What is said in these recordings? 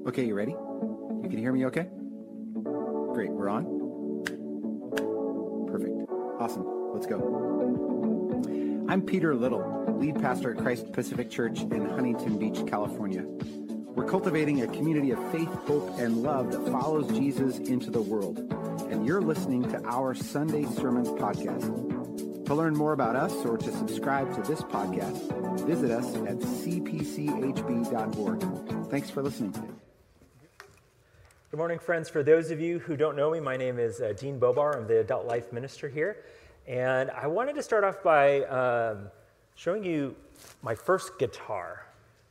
Okay, you ready? You can hear me okay? Great, we're on? Perfect. Awesome. Let's go. I'm Peter Little, lead pastor at Christ Pacific Church in Huntington Beach, California. We're cultivating a community of faith, hope, and love that follows Jesus into the world. And you're listening to our Sunday Sermons podcast. To learn more about us or to subscribe to this podcast, visit us at cpchb.org. Thanks for listening today. Good morning, friends. For those of you who don't know me, my name is Dean Bobar. I'm the adult life minister here. And I wanted to start off by showing you my first guitar.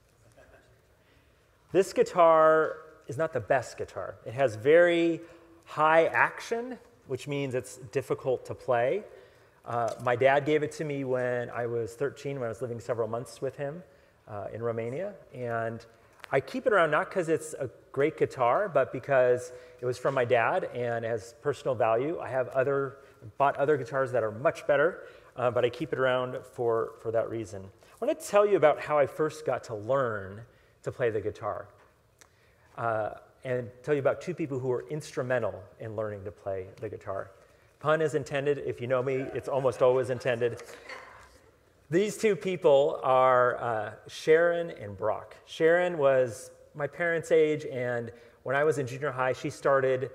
This guitar is not the best guitar. It has very high action, which means it's difficult to play. My dad gave it to me when I was 13, when I was living several months with him in Romania. And I keep it around not because it's a great guitar, but because it was from my dad and has personal value. I have bought other guitars that are much better, but I keep it around for that reason. I want to tell you about how I first got to learn to play the guitar, and tell you about two people who were instrumental in learning to play the guitar. Pun is intended. If you know me, it's almost always intended. These two people are Sharon and Brock. Sharon was my parents' age, and when I was in junior high, she started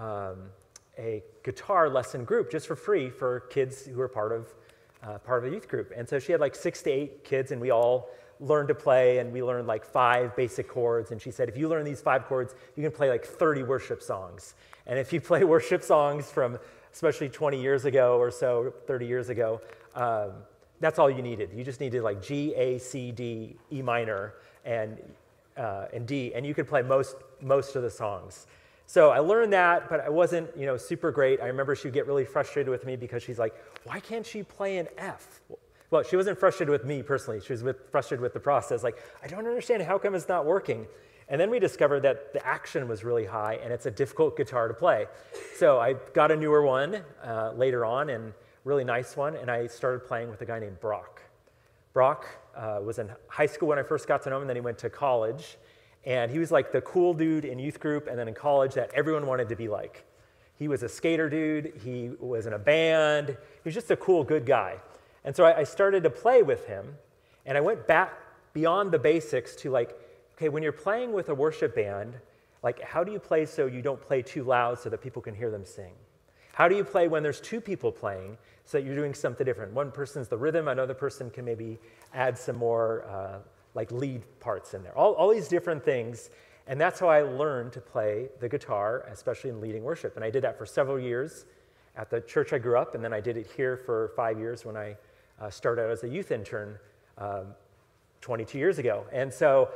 a guitar lesson group just for free for kids who were part of a youth group. And so she had like 6 to 8 kids, and we all learned to play, and we learned like 5 basic chords. And she said, if you learn these 5 chords, you can play like 30 worship songs. And if you play worship songs from especially 20 years ago or so, 30 years ago, that's all you needed. You just needed like G, A, C, D, E minor, and D, and you could play most of the songs. So I learned that, but I wasn't, super great. I remember she'd get really frustrated with me because she's like, why can't she play an F? Well, she wasn't frustrated with me personally. She was frustrated with the process. Like, I don't understand, how come it's not working? And then we discovered that the action was really high, and it's a difficult guitar to play. So I got a newer one later on, and really nice one, and I started playing with a guy named Brock. Brock was in high school when I first got to know him, and then he went to college, and he was like the cool dude in youth group and then in college that everyone wanted to be like. He was a skater dude, he was in a band, he was just a cool, good guy. And so I started to play with him, and I went back beyond the basics to like, okay, when you're playing with a worship band, like how do you play so you don't play too loud so that people can hear them sing? How do you play when there's 2 people playing so that you're doing something different? One person's the rhythm, another person can maybe add some more like lead parts in there. All these different things, and that's how I learned to play the guitar, especially in leading worship. And I did that for several years at the church I grew up, and then I did it here for 5 years when I started out as a youth intern 22 years ago. And so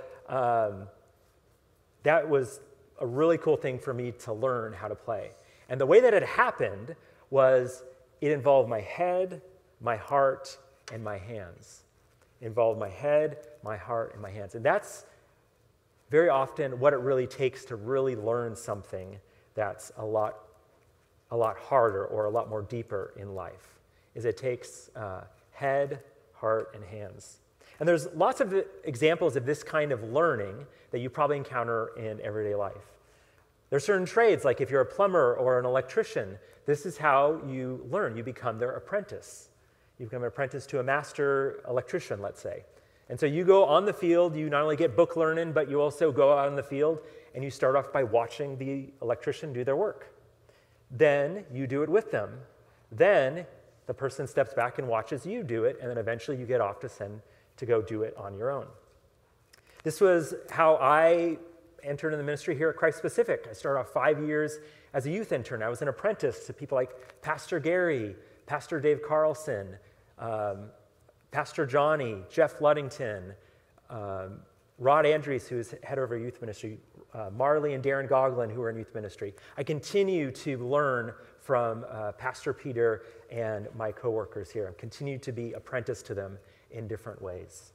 that was a really cool thing for me to learn how to play. And the way that it happened was it involved my head, my heart, and my hands. It involved my head, my heart, and my hands. And that's very often what it really takes to really learn something that's a lot harder or a lot more deeper in life, is it takes head, heart, and hands. And there's lots of examples of this kind of learning that you probably encounter in everyday life. There's certain trades, like if you're a plumber or an electrician, this is how you learn. You become their apprentice. You become an apprentice to a master electrician, let's say. And so you go on the field, you not only get book learning, but you also go out in the field and you start off by watching the electrician do their work. Then you do it with them. Then the person steps back and watches you do it, and then eventually you get off to go do it on your own. This was how I entered in the ministry here at Christ Pacific. I started off 5 years as a youth intern. I was an apprentice to people like Pastor Gary, Pastor Dave Carlson, Pastor Johnny, Jeff Luddington, Rod Andrews, who is head of our youth ministry, Marley and Darren Goglin, who are in youth ministry. I continue to learn from Pastor Peter and my coworkers here. I continue to be apprentice to them in different ways.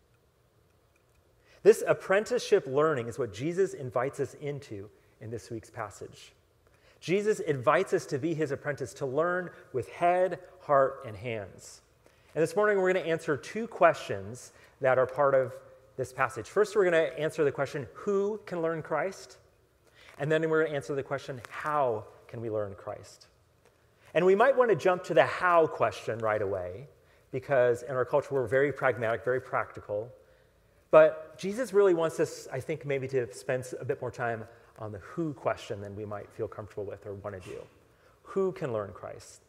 This apprenticeship learning is what Jesus invites us into in this week's passage. Jesus invites us to be his apprentice, to learn with head, heart, and hands. And this morning we're going to answer 2 questions that are part of this passage. First, we're going to answer the question, who can learn Christ? And then we're going to answer the question, how can we learn Christ? And we might want to jump to the how question right away, because in our culture, we're very pragmatic, very practical. But Jesus really wants us, I think, maybe to spend a bit more time on the who question than we might feel comfortable with or want to do. Who can learn Christ?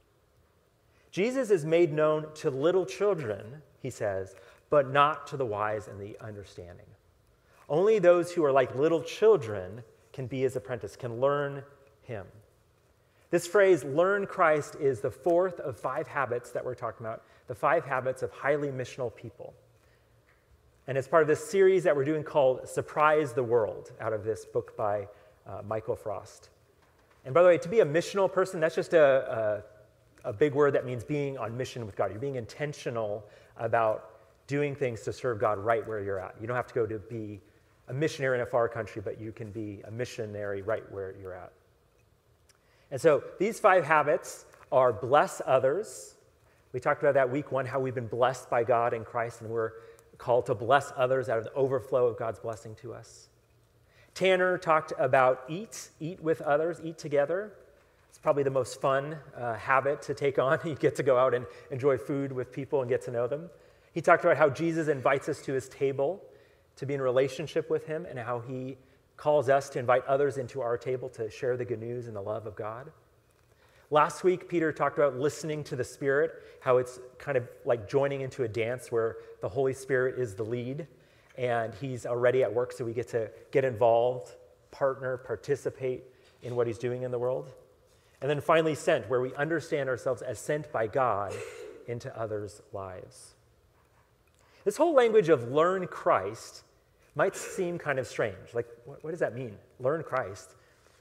Jesus is made known to little children, he says, but not to the wise and the understanding. Only those who are like little children can be his apprentice, can learn him. This phrase, learn Christ, is the fourth of 5 habits that we're talking about, the 5 habits of highly missional people. And it's part of this series that we're doing called Surprise the World, out of this book by Michael Frost. And by the way, to be a missional person, that's just a big word that means being on mission with God. You're being intentional about doing things to serve God right where you're at. You don't have to go to be a missionary in a far country, but you can be a missionary right where you're at. And so these 5 habits are bless others. We talked about that week 1, how we've been blessed by God in Christ, and we're called to bless others out of the overflow of God's blessing to us. Tanner talked about eat with others, eat together. It's probably the most fun habit to take on. You get to go out and enjoy food with people and get to know them. He talked about how Jesus invites us to his table to be in relationship with him, and how he calls us to invite others into our table to share the good news and the love of God. Last week, Peter talked about listening to the Spirit, how it's kind of like joining into a dance where the Holy Spirit is the lead, and he's already at work, so we get to get involved, partner, participate in what he's doing in the world. And then finally, sent, where we understand ourselves as sent by God into others' lives. This whole language of learn Christ might seem kind of strange. Like, what does that mean? Learn Christ.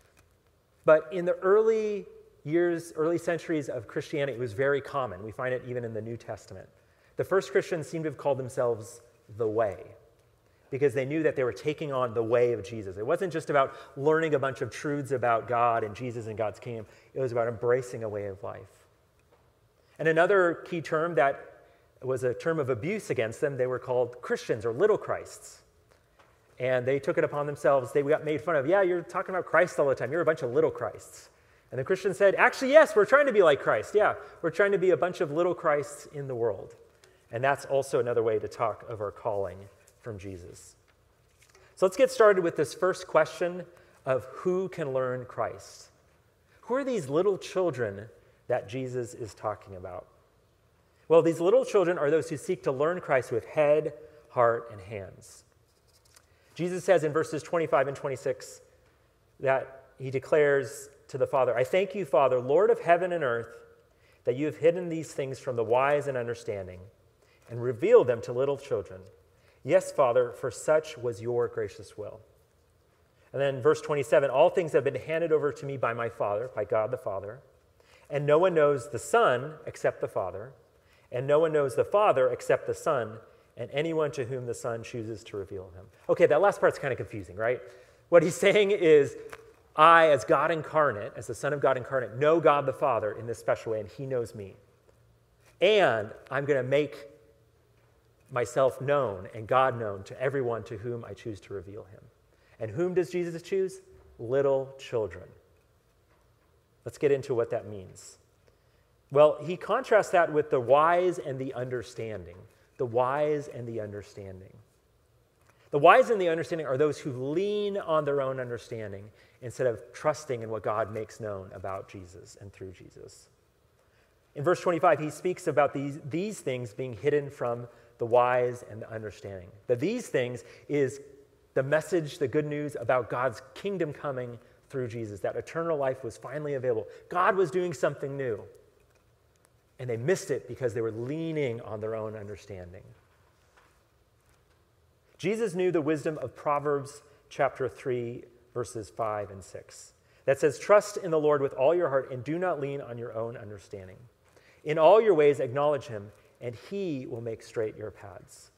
But in the early centuries of Christianity, it was very common. We find it even in the New Testament. The first Christians seem to have called themselves the Way, because they knew that they were taking on the way of Jesus. It wasn't just about learning a bunch of truths about God and Jesus and God's kingdom. It was about embracing a way of life. And another key term that was a term of abuse against them, they were called Christians or little Christs. And they took it upon themselves. They got made fun of. Yeah, you're talking about Christ all the time. You're a bunch of little Christs. And the Christians said, actually, yes, we're trying to be like Christ. Yeah, we're trying to be a bunch of little Christs in the world. And that's also another way to talk of our calling from Jesus. So let's get started with this first question of who can learn Christ. Who are these little children that Jesus is talking about? Well, these little children are those who seek to learn Christ with head, heart, and hands. Jesus says in verses 25 and 26 that he declares to the Father, I thank you, Father, Lord of heaven and earth, that you have hidden these things from the wise and understanding and revealed them to little children. Yes, Father, for such was your gracious will. And then verse 27, all things have been handed over to me by my Father, by God the Father, and no one knows the Son except the Father, and no one knows the Father except the Son, and anyone to whom the Son chooses to reveal him. Okay, that last part's kind of confusing, right? What he's saying is, I, as God incarnate, as the Son of God incarnate, know God the Father in this special way, and he knows me. And I'm going to make myself known and God known to everyone to whom I choose to reveal him. And whom does Jesus choose? Little children. Let's get into what that means. Well, he contrasts that with the wise and the understanding. The wise and the understanding. The wise and the understanding are those who lean on their own understanding instead of trusting in what God makes known about Jesus and through Jesus. In verse 25, he speaks about these things being hidden from the wise and the understanding. These things is the message, the good news about God's kingdom coming through Jesus, that eternal life was finally available. God was doing something new. And they missed it because they were leaning on their own understanding. Jesus knew the wisdom of Proverbs chapter 3, verses 5 and 6. That says, trust in the Lord with all your heart and do not lean on your own understanding. In all your ways acknowledge him, and he will make straight your paths.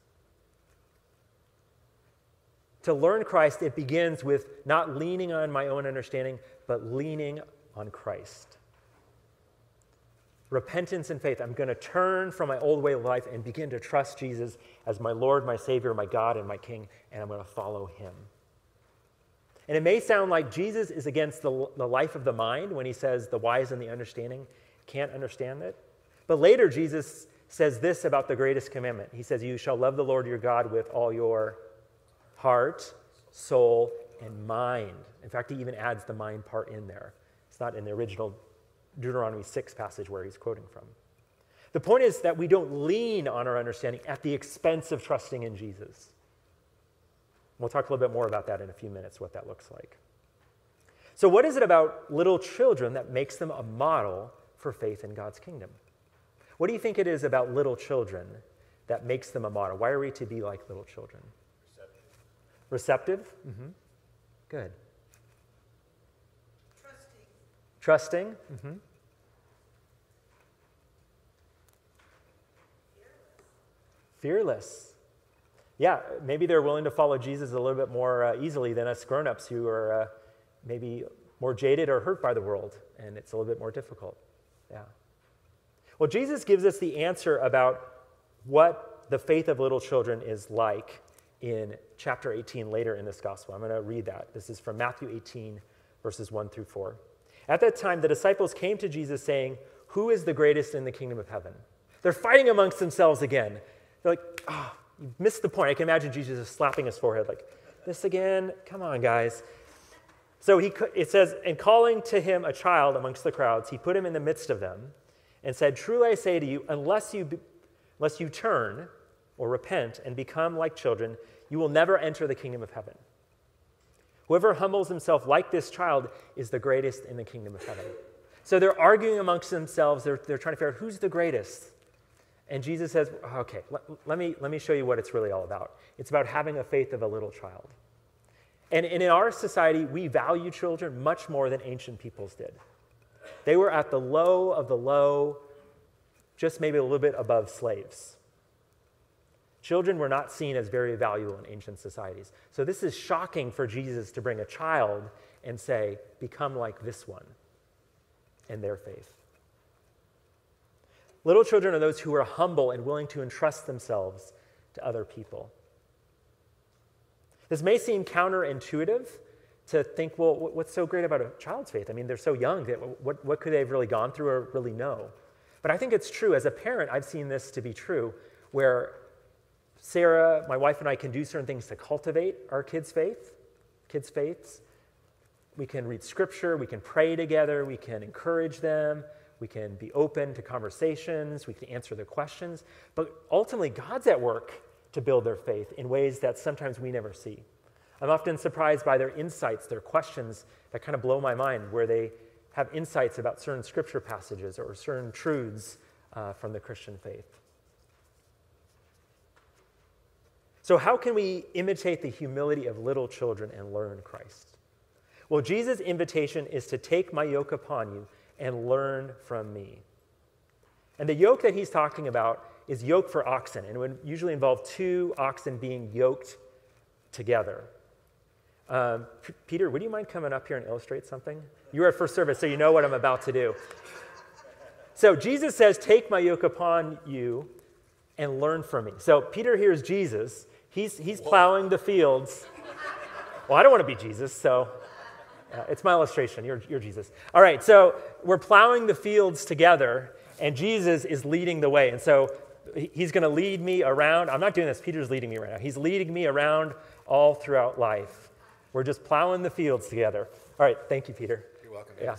To learn Christ, it begins with not leaning on my own understanding, but leaning on Christ. repentance and faith. I'm going to turn from my old way of life and begin to trust Jesus as my Lord, my Savior, my God, and my King, and I'm going to follow him. And it may sound like Jesus is against the life of the mind when he says the wise and the understanding can't understand it. But later, Jesus says this about the greatest commandment. He says, you shall love the Lord your God with all your heart, soul, and mind. In fact, he even adds the mind part in there. It's not in the original Deuteronomy 6 passage where he's quoting from. The point is that we don't lean on our understanding at the expense of trusting in Jesus. We'll talk a little bit more about that in a few minutes, what that looks like. So what is it about little children that makes them a model for faith in God's kingdom? What do you think it is about little children that makes them a model? Why are we to be like little children? Receptive? Mm-hmm. Good. Trusting? Mm-hmm. Fearless. Yeah, maybe they're willing to follow Jesus a little bit more easily than us grown-ups who are maybe more jaded or hurt by the world, and it's a little bit more difficult. Yeah. Well, Jesus gives us the answer about what the faith of little children is like in chapter 18 later in this gospel. I'm going to read that. This is from Matthew 18, verses 1 through 4. At that time, the disciples came to Jesus saying, who is the greatest in the kingdom of heaven? They're fighting amongst themselves again. They're like, oh, you missed the point. I can imagine Jesus just slapping his forehead like, this again? Come on, guys. So it says, and calling to him a child amongst the crowds, he put him in the midst of them and said, truly I say to you, unless you turn or repent and become like children, you will never enter the kingdom of heaven. Whoever humbles himself like this child is the greatest in the kingdom of heaven. So they're arguing amongst themselves. They're trying to figure out who's the greatest. And Jesus says, okay, let me show you what it's really all about. It's about having a faith of a little child. And in our society, we value children much more than ancient peoples did. They were at the low of the low, just maybe a little bit above slaves. Children were not seen as very valuable in ancient societies. So this is shocking for Jesus to bring a child and say, become like this one in their faith. Little children are those who are humble and willing to entrust themselves to other people. This may seem counterintuitive to think, well, what's so great about a child's faith? I mean, they're so young. What could they have really gone through or really know? But I think it's true. As a parent, I've seen this to be true, where Sarah, my wife, and I can do certain things to cultivate our kids' faiths. We can read scripture, we can pray together, we can encourage them, we can be open to conversations, we can answer their questions. But ultimately, God's at work to build their faith in ways that sometimes we never see. I'm often surprised by their insights, their questions that kind of blow my mind, where they have insights about certain scripture passages or certain truths from the Christian faith. So how can we imitate the humility of little children and learn Christ? Well, Jesus' invitation is to take my yoke upon you and learn from me. And the yoke that he's talking about is yoke for oxen, and it would usually involve two oxen being yoked together. Peter, would you mind coming up here and illustrate something? You were at first service, so you know what I'm about to do. So Jesus says, take my yoke upon you and learn from me. So Peter hears Jesus. He's plowing the fields. Well, I don't want to be Jesus, so it's my illustration. You're Jesus. All right, so we're plowing the fields together, and Jesus is leading the way. And so he's going to lead me around. I'm not doing this. Peter's leading me right now. He's leading me around all throughout life. We're just plowing the fields together. All right, thank you, Peter. You're welcome. Yeah.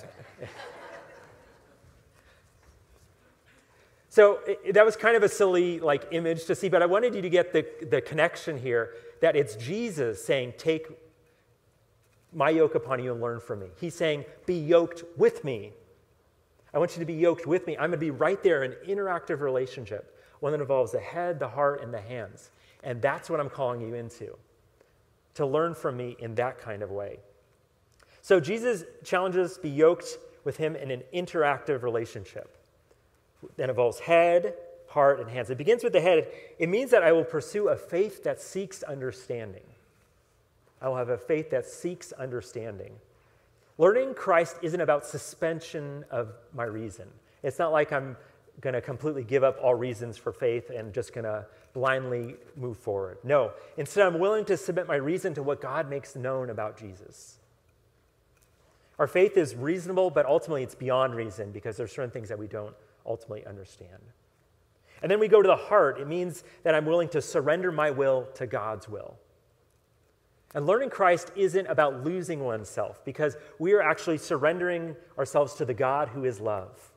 So that was kind of a silly image to see, but I wanted you to get the connection here, that it's Jesus saying, take my yoke upon you and learn from me. He's saying, be yoked with me. I want you to be yoked with me. I'm going to be right there in an interactive relationship, one that involves the head, the heart, and the hands. And that's what I'm calling you into, to learn from me in that kind of way. So Jesus challenges us to be yoked with him in an interactive relationship that involves head, heart, and hands. It begins with the head. It means that I will pursue a faith that seeks understanding. I will have a faith that seeks understanding. Learning Christ isn't about suspension of my reason. It's not like I'm going to completely give up all reasons for faith and just going to blindly move forward. No, instead I'm willing to submit my reason to what God makes known about Jesus. Our faith is reasonable, but ultimately it's beyond reason because there's certain things that we don't ultimately understand. And then we go to the heart. It means that I'm willing to surrender my will to God's will. And learning Christ isn't about losing oneself because we are actually surrendering ourselves to the God who is love.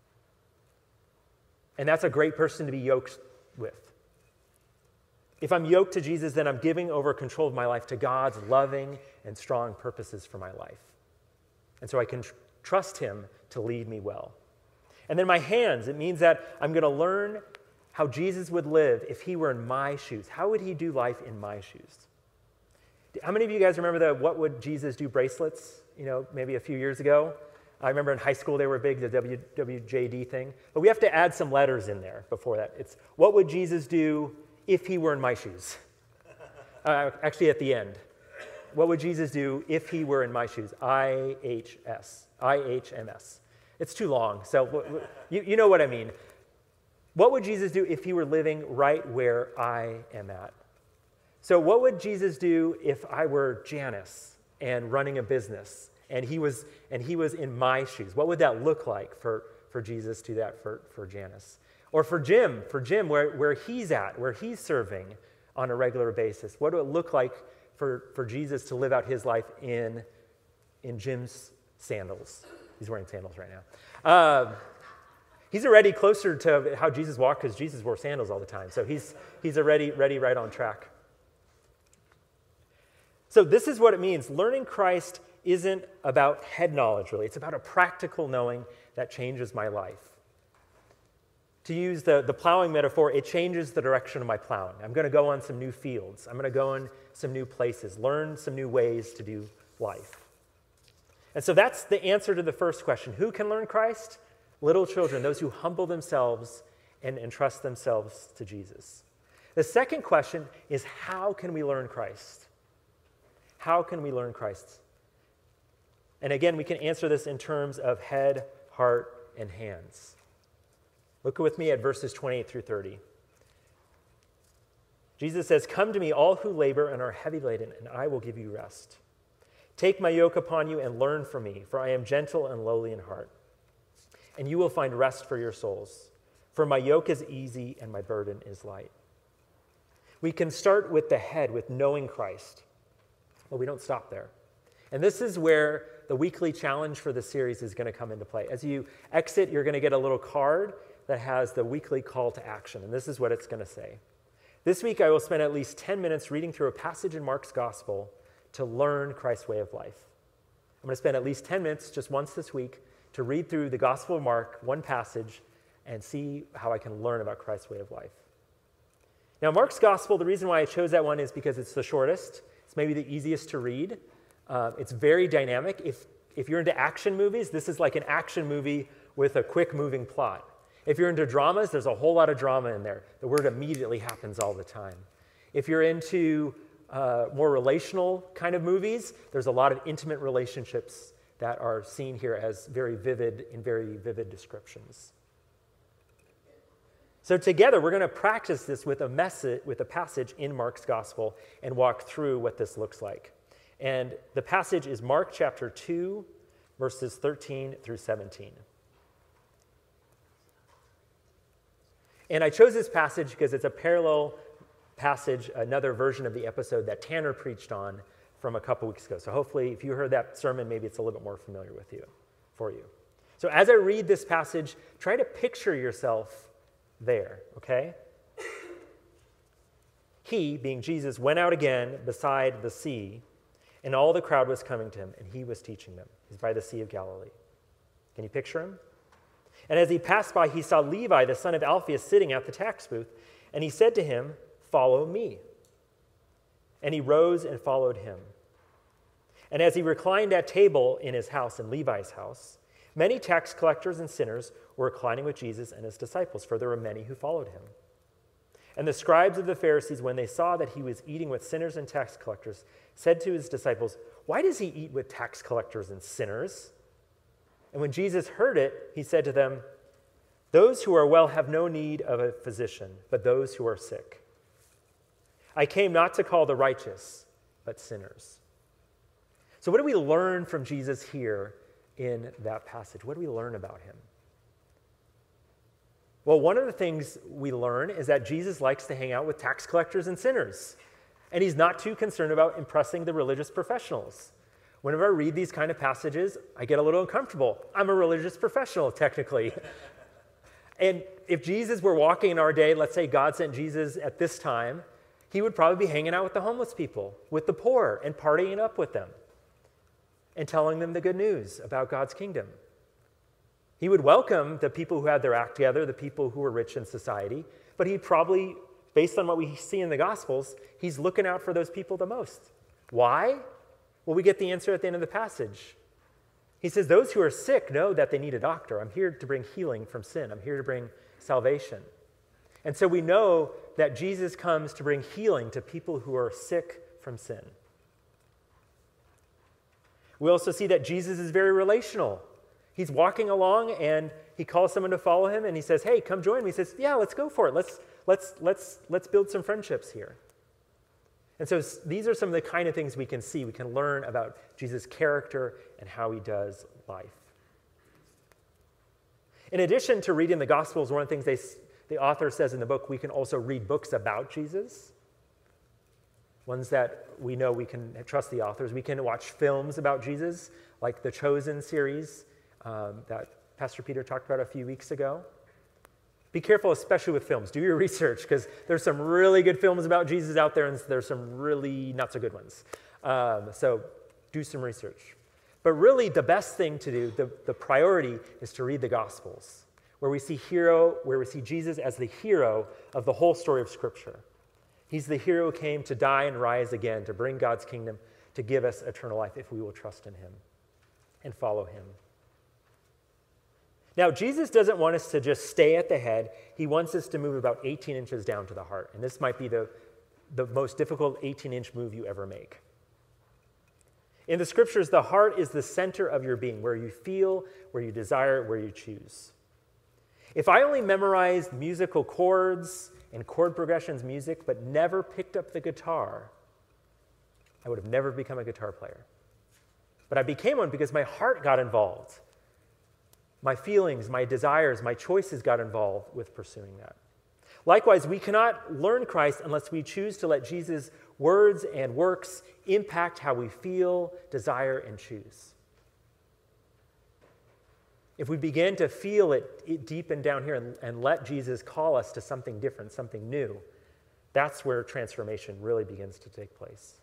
And that's a great person to be yoked with. If I'm yoked to Jesus, then I'm giving over control of my life to God's loving and strong purposes for my life. And so I can trust him to lead me well. And then my hands, it means that I'm going to learn how Jesus would live if he were in my shoes. How would he do life in my shoes? How many of you guys remember the What Would Jesus Do bracelets, maybe a few years ago? I remember in high school they were big, the WWJD thing. But we have to add some letters in there before that. It's, what would Jesus do if he were in my shoes? Actually, at the end. What would Jesus do if he were in my shoes? IHMS. It's too long, so you know what I mean. What would Jesus do if he were living right where I am at? So what would Jesus do if I were Janice and running a business and he was in my shoes? What would that look like for Jesus to do that for Janice? Or for Jim, where he's at, where he's serving on a regular basis? What would it look like for Jesus to live out his life in Jim's sandals? He's wearing sandals right now. He's already closer to how Jesus walked because Jesus wore sandals all the time. So he's already right on track. So this is what it means. Learning Christ isn't about head knowledge, really. It's about a practical knowing that changes my life. To use the plowing metaphor, it changes the direction of my plowing. I'm going to go on some new fields. I'm going to go in some new places, learn some new ways to do life. And so that's the answer to the first question. Who can learn Christ? Little children, those who humble themselves and entrust themselves to Jesus. The second question is, how can we learn Christ? How can we learn Christ? And again, we can answer this in terms of head, heart, and hands. Look with me at verses 28 through 30. Jesus says, "Come to me, all who labor and are heavy laden, and I will give you rest. Take my yoke upon you and learn from me, for I am gentle and lowly in heart. And you will find rest for your souls. For my yoke is easy and my burden is light." We can start with the head, with knowing Christ. But we don't stop there. And this is where the weekly challenge for the series is going to come into play. As you exit, you're going to get a little card that has the weekly call to action. And this is what it's going to say. This week, I will spend at least 10 minutes reading through a passage in Mark's gospel to learn Christ's way of life. I'm going to spend at least 10 minutes just once this week to read through the Gospel of Mark, one passage, and see how I can learn about Christ's way of life. Now, Mark's Gospel, the reason why I chose that one is because it's the shortest. It's maybe the easiest to read. It's very dynamic. If you're into action movies, this is like an action movie with a quick moving plot. If you're into dramas, there's a whole lot of drama in there. The word immediately happens all the time. If you're into more relational kind of movies, there's a lot of intimate relationships that are seen here as very vivid descriptions. So together, we're going to practice this with a passage in Mark's gospel and walk through what this looks like. And the passage is Mark chapter 2, verses 13 through 17. And I chose this passage because it's a parallel passage, another version of the episode that Tanner preached on from a couple weeks ago. So hopefully, if you heard that sermon, maybe it's a little bit more familiar for you. So as I read this passage, try to picture yourself there, okay? He, being Jesus, went out again beside the sea, and all the crowd was coming to him, and he was teaching them. He's by the Sea of Galilee. Can you picture him? And as he passed by, he saw Levi, the son of Alphaeus, sitting at the tax booth, and he said to him, "Follow me." And he rose and followed him. And as he reclined at table in his house, in Levi's house, many tax collectors and sinners were reclining with Jesus and his disciples, for there were many who followed him. And the scribes of the Pharisees, when they saw that he was eating with sinners and tax collectors, said to his disciples, "Why does he eat with tax collectors and sinners?" And when Jesus heard it, he said to them, Those who are well have no need of a physician, but those who are sick. I came not to call the righteous, but sinners. So what do we learn from Jesus here in that passage? What do we learn about him? Well, one of the things we learn is that Jesus likes to hang out with tax collectors and sinners, and he's not too concerned about impressing the religious professionals. Whenever I read these kind of passages, I get a little uncomfortable. I'm a religious professional, technically. And if Jesus were walking in our day, let's say God sent Jesus at this time, he would probably be hanging out with the homeless people, with the poor, and partying up with them, and telling them the good news about God's kingdom. He would welcome the people who had their act together, the people who were rich in society, but he probably, based on what we see in the Gospels, he's looking out for those people the most. Why? Well, we get the answer at the end of the passage. He says, those who are sick know that they need a doctor. I'm here to bring healing from sin. I'm here to bring salvation. And so we know that Jesus comes to bring healing to people who are sick from sin. We also see that Jesus is very relational. He's walking along and he calls someone to follow him and he says, hey, come join me. He says, yeah, let's go for it. Let's build some friendships here. And so these are some of the kind of things we can see. We can learn about Jesus' character and how he does life. In addition to reading the Gospels, one of the things the author says in the book, we can also read books about Jesus. Ones that we know we can trust the authors. We can watch films about Jesus, like the Chosen series that Pastor Peter talked about a few weeks ago. Be careful, especially with films. Do your research, because there's some really good films about Jesus out there, and there's some really not so good ones. So do some research. But really, the best thing to do, the priority, is to read the Gospels, where we see Jesus as the hero of the whole story of Scripture. He's the hero who came to die and rise again, to bring God's kingdom, to give us eternal life if we will trust in him and follow him. Now, Jesus doesn't want us to just stay at the head. He wants us to move about 18 inches down to the heart. And this might be the most difficult 18-inch move you ever make. In the Scriptures, the heart is the center of your being, where you feel, where you desire, where you choose. If I only memorized musical chords and chord progressions music, but never picked up the guitar, I would have never become a guitar player. But I became one because my heart got involved. My feelings, my desires, my choices got involved with pursuing that. Likewise, we cannot learn Christ unless we choose to let Jesus' words and works impact how we feel, desire, and choose. If we begin to feel it deepen down here and let Jesus call us to something different, something new, that's where transformation really begins to take place.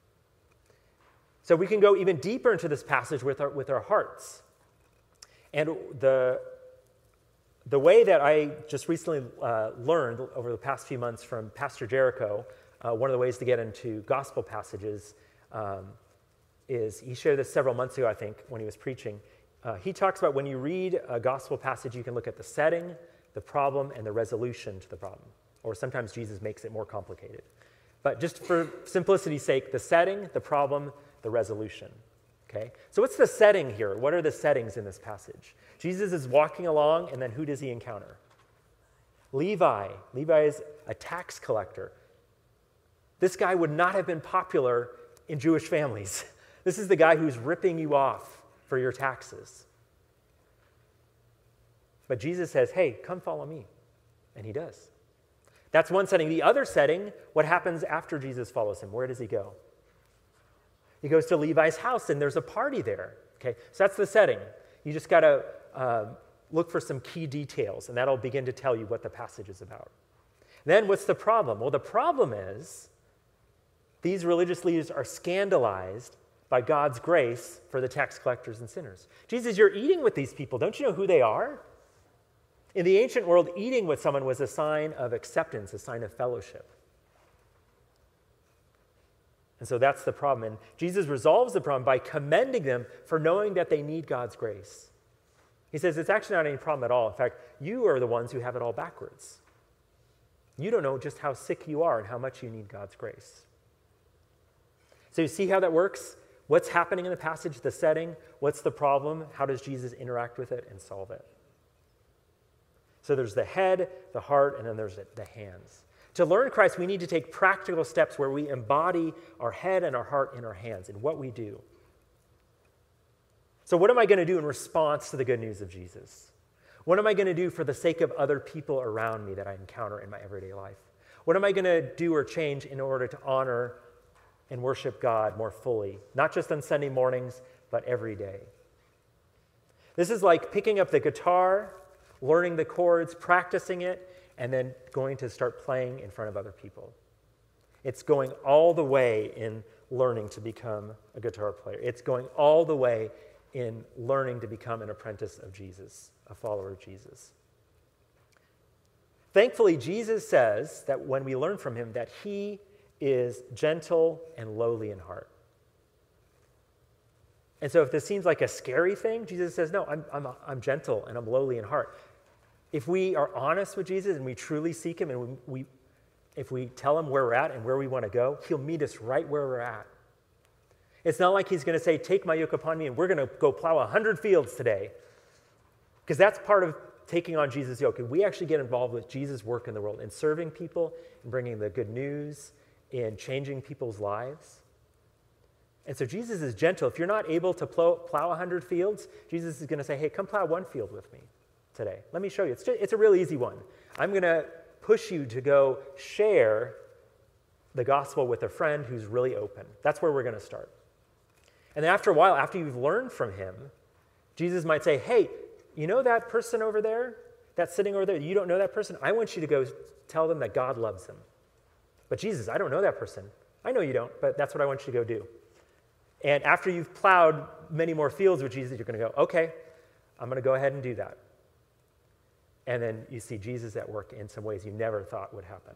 So we can go even deeper into this passage with our hearts. And the way that I just recently learned over the past few months from Pastor Jericho, one of the ways to get into gospel passages is, he shared this several months ago, I think, when he was preaching. He talks about when you read a gospel passage, you can look at the setting, the problem, and the resolution to the problem. Or sometimes Jesus makes it more complicated. But just for simplicity's sake, the setting, the problem, the resolution. Okay? So what's the setting here? What are the settings in this passage? Jesus is walking along, and then who does he encounter? Levi. Levi is a tax collector. This guy would not have been popular in Jewish families. This is the guy who's ripping you off for your taxes. But Jesus says, hey, come follow me. And he does. That's one setting. The other setting, what happens after Jesus follows him? Where does he go? He goes to Levi's house, and there's a party there. Okay, so that's the setting. You just got to look for some key details, and that'll begin to tell you what the passage is about. Then what's the problem? Well, the problem is these religious leaders are scandalized by God's grace for the tax collectors and sinners. Jesus, you're eating with these people. Don't you know who they are? In the ancient world, eating with someone was a sign of acceptance, a sign of fellowship. And so that's the problem. And Jesus resolves the problem by commending them for knowing that they need God's grace. He says it's actually not any problem at all. In fact, you are the ones who have it all backwards. You don't know just how sick you are and how much you need God's grace. So you see how that works? What's happening in the passage, the setting? What's the problem? How does Jesus interact with it and solve it? So there's the head, the heart, and then there's the hands. To learn Christ, we need to take practical steps where we embody our head and our heart in our hands in what we do. So what am I going to do in response to the good news of Jesus? What am I going to do for the sake of other people around me that I encounter in my everyday life? What am I going to do or change in order to honor and worship God more fully, not just on Sunday mornings, but every day? This is like picking up the guitar, learning the chords, practicing it, and then going to start playing in front of other people. It's going all the way in learning to become a guitar player. It's going all the way in learning to become an apprentice of Jesus, a follower of Jesus. Thankfully, Jesus says that when we learn from him, that he is gentle and lowly in heart. And so if this seems like a scary thing, Jesus says, no, I'm gentle and I'm lowly in heart. If we are honest with Jesus and we truly seek him and if we tell him where we're at and where we want to go, he'll meet us right where we're at. It's not like he's going to say, take my yoke upon me and we're going to go plow 100 fields today. Because that's part of taking on Jesus' yoke. And we actually get involved with Jesus' work in the world, in serving people, in bringing the good news, in changing people's lives. And so Jesus is gentle. If you're not able to plow 100 fields, Jesus is going to say, hey, come plow one field with me today. Let me show you. It's a real easy one. I'm going to push you to go share the gospel with a friend who's really open. That's where we're going to start. And then after a while, after you've learned from him, Jesus might say, hey, you know that person over there, that's sitting over there, you don't know that person? I want you to go tell them that God loves them. But Jesus, I don't know that person. I know you don't, but that's what I want you to go do. And after you've plowed many more fields with Jesus, you're going to go, okay, I'm going to go ahead and do that. And then you see Jesus at work in some ways you never thought would happen.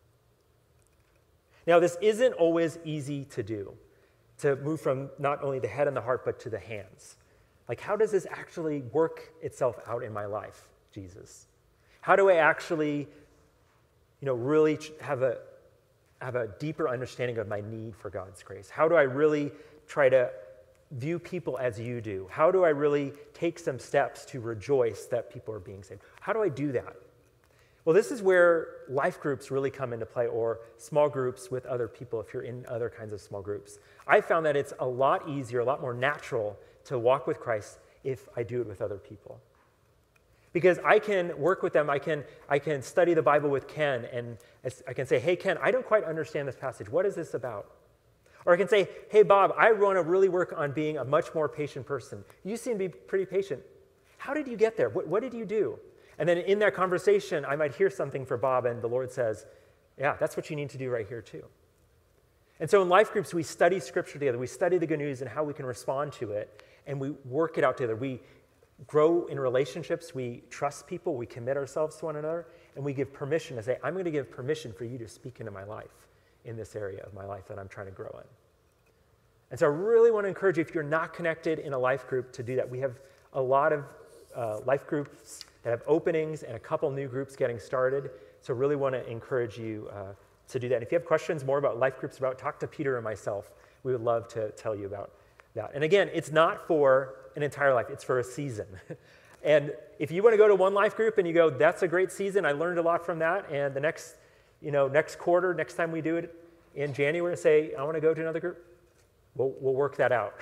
Now, this isn't always easy to do, to move from not only the head and the heart, but to the hands. Like, how does this actually work itself out in my life, Jesus? How do I actually, really have a deeper understanding of my need for God's grace? How do I really try to view people as you do? How do I really take some steps to rejoice that people are being saved? How do I do that? Well, this is where life groups really come into play, or small groups with other people if you're in other kinds of small groups. I found that it's a lot easier, a lot more natural to walk with Christ if I do it with other people. Because I can work with them, I can study the Bible with Ken, and I can say, hey, Ken, I don't quite understand this passage. What is this about? Or I can say, hey, Bob, I want to really work on being a much more patient person. You seem to be pretty patient. How did you get there? What did you do? And then in that conversation, I might hear something for Bob, and the Lord says, yeah, that's what you need to do right here too. And so in life groups, we study Scripture together. We study the good news and how we can respond to it, and we work it out together. We grow in relationships. We trust people. We commit ourselves to one another, and we give permission to say, I'm going to give permission for you to speak into my life in this area of my life that I'm trying to grow in. And so I really want to encourage you, if you're not connected in a life group, to do that. We have a lot of life groups that have openings and a couple new groups getting started. So really want to encourage you to do that. And if you have questions more about life groups, talk to Peter and myself. We would love to tell you about that. And again, it's not for an entire life. It's for a season. And if you want to go to one life group and you go, that's a great season, I learned a lot from that, and the next quarter, next time we do it in January, say, I want to go to another group, we'll work that out.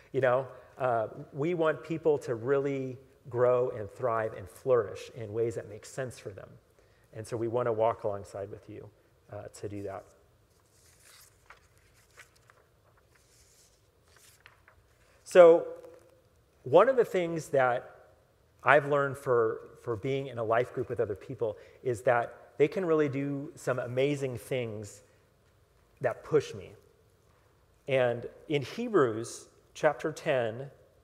We want people to really grow and thrive and flourish in ways that make sense for them. And so we want to walk alongside with you to do that. So one of the things that I've learned for being in a life group with other people is that they can really do some amazing things that push me. And in Hebrews chapter 10,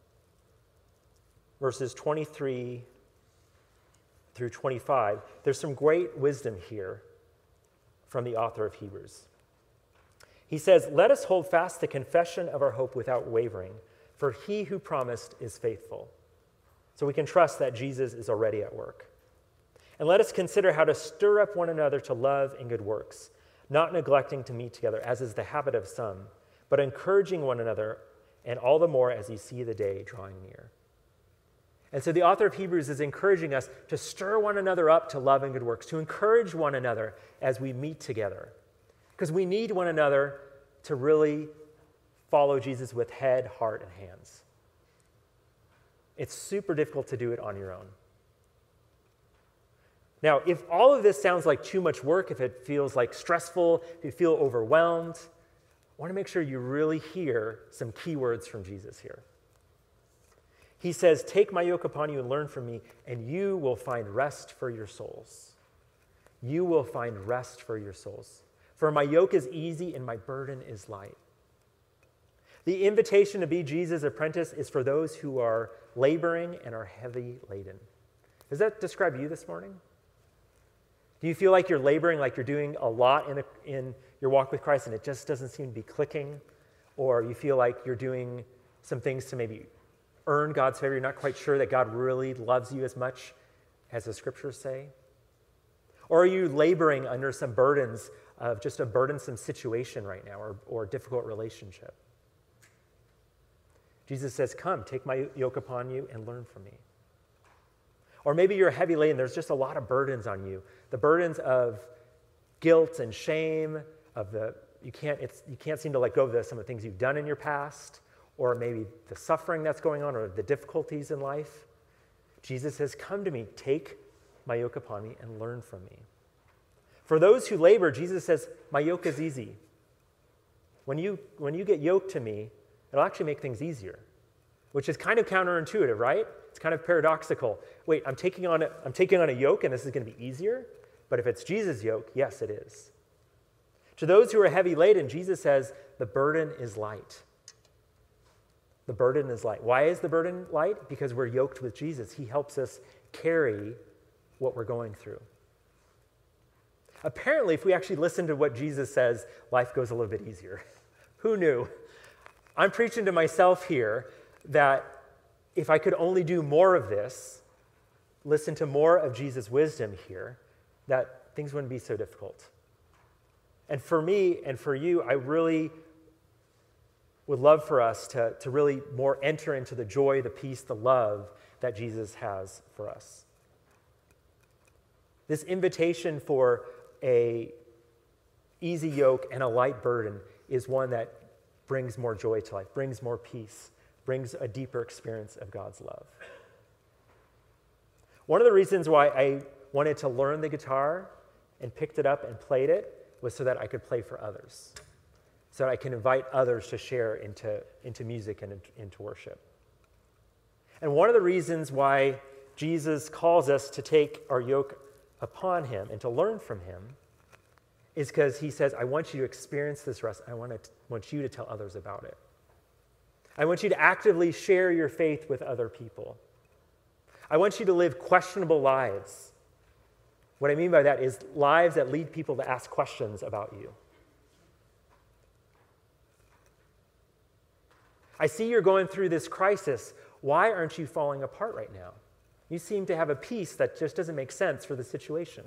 verses 23 through 25, there's some great wisdom here from the author of Hebrews. He says, let us hold fast the confession of our hope without wavering, for he who promised is faithful. So we can trust that Jesus is already at work. And let us consider how to stir up one another to love and good works, not neglecting to meet together, as is the habit of some, but encouraging one another, and all the more as you see the day drawing near. And so the author of Hebrews is encouraging us to stir one another up to love and good works, to encourage one another as we meet together. Because we need one another to really follow Jesus with head, heart, and hands. It's super difficult to do it on your own. Now, if all of this sounds like too much work, if it feels like stressful, if you feel overwhelmed, I want to make sure you really hear some key words from Jesus here. He says, "Take my yoke upon you and learn from me, and you will find rest for your souls." You will find rest for your souls. For my yoke is easy and my burden is light. The invitation to be Jesus' apprentice is for those who are laboring and are heavy laden. Does that describe you this morning? Do you feel like you're laboring, like you're doing a lot in your walk with Christ and it just doesn't seem to be clicking? Or you feel like you're doing some things to maybe earn God's favor? You're not quite sure that God really loves you as much as the scriptures say? Or are you laboring under some burdens of just a burdensome situation right now or a difficult relationship? Jesus says, "Come, take my yoke upon you and learn from me." Or maybe you're heavy laden. There's just a lot of burdens on you. The burdens of guilt and shame, you can't seem to let go of some of the things you've done in your past, or maybe the suffering that's going on, or the difficulties in life. Jesus says, "Come to me, take my yoke upon me and learn from me." For those who labor, Jesus says, "My yoke is easy." When you get yoked to me, it'll actually make things easier, which is kind of counterintuitive, right? It's kind of paradoxical. Wait, I'm taking on a yoke and this is going to be easier? But if it's Jesus' yoke, yes, it is. To those who are heavy laden, Jesus says, the burden is light. The burden is light. Why is the burden light? Because we're yoked with Jesus. He helps us carry what we're going through. Apparently, if we actually listen to what Jesus says, life goes a little bit easier. Who knew? I'm preaching to myself here that if I could only do more of this, listen to more of Jesus' wisdom here, that things wouldn't be so difficult. And for me and for you, I really would love for us to really more enter into the joy, the peace, the love that Jesus has for us. This invitation for a easy yoke and a light burden is one that brings more joy to life, brings more peace, brings a deeper experience of God's love. One of the reasons why I wanted to learn the guitar and picked it up and played it was so that I could play for others, so that I can invite others to share into music and into worship. And one of the reasons why Jesus calls us to take our yoke upon him and to learn from him is because he says, I want you to experience this rest. I want you to tell others about it. I want you to actively share your faith with other people. I want you to live questionable lives. What I mean by that is lives that lead people to ask questions about you. I see you're going through this crisis. Why aren't you falling apart right now? You seem to have a peace that just doesn't make sense for the situation.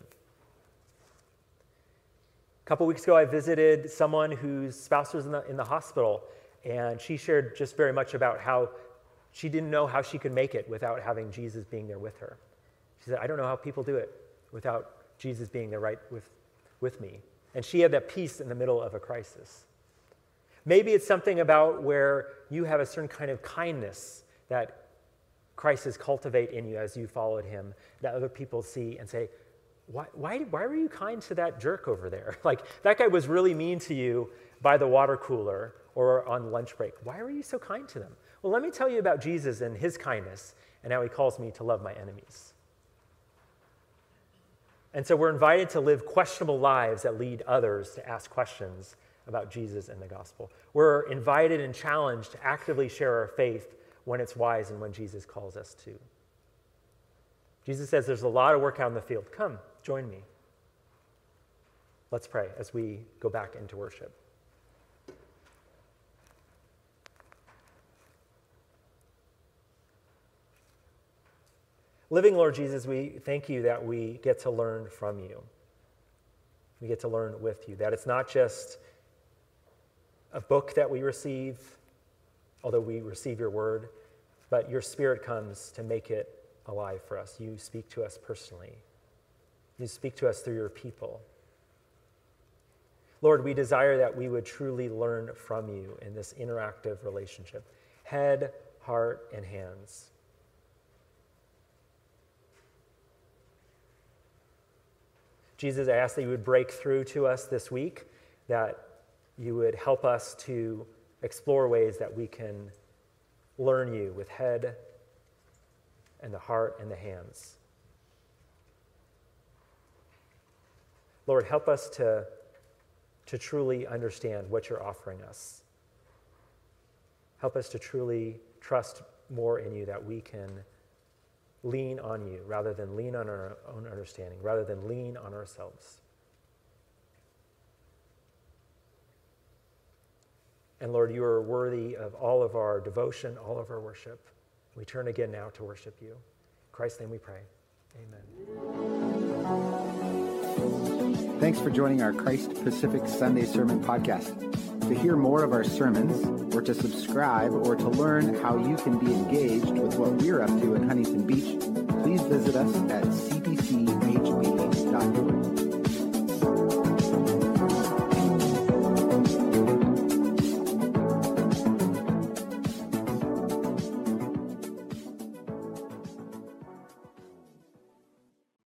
A couple weeks ago, I visited someone whose spouse was in the hospital, and she shared just very much about how she didn't know how she could make it without having Jesus being there with her. She said, I don't know how people do it without Jesus being there right with me. And she had that peace in the middle of a crisis. Maybe it's something about where you have a certain kind of kindness that Christ has cultivate in you as you followed him, that other people see and say, why were you kind to that jerk over there? Like, that guy was really mean to you by the water cooler or on lunch break. Why were you so kind to them? Well, let me tell you about Jesus and his kindness and how he calls me to love my enemies. And so we're invited to live questionable lives that lead others to ask questions about Jesus and the gospel. We're invited and challenged to actively share our faith when it's wise and when Jesus calls us to. Jesus says there's a lot of work out in the field. Come, join me. Let's pray as we go back into worship. Living Lord Jesus, we thank you that we get to learn from you. We get to learn with you, that it's not just a book that we receive, although we receive your word, but your Spirit comes to make it alive for us. You speak to us personally. You speak to us through your people. Lord, we desire that we would truly learn from you in this interactive relationship, head, heart, and hands. Jesus, I ask that you would break through to us this week, that you would help us to explore ways that we can learn you with head and the heart and the hands. Lord, help us to truly understand what you're offering us. Help us to truly trust more in you, that we can lean on you rather than lean on our own understanding, rather than lean on ourselves. And Lord, you are worthy of all of our devotion, all of our worship. We turn again now to worship you. In Christ's name we pray. Amen. Thanks for joining our Christ Pacific Sunday Sermon Podcast. To hear more of our sermons, or to subscribe, or to learn how you can be engaged with what we're up to in Huntington Beach, please visit us at cpchb.org.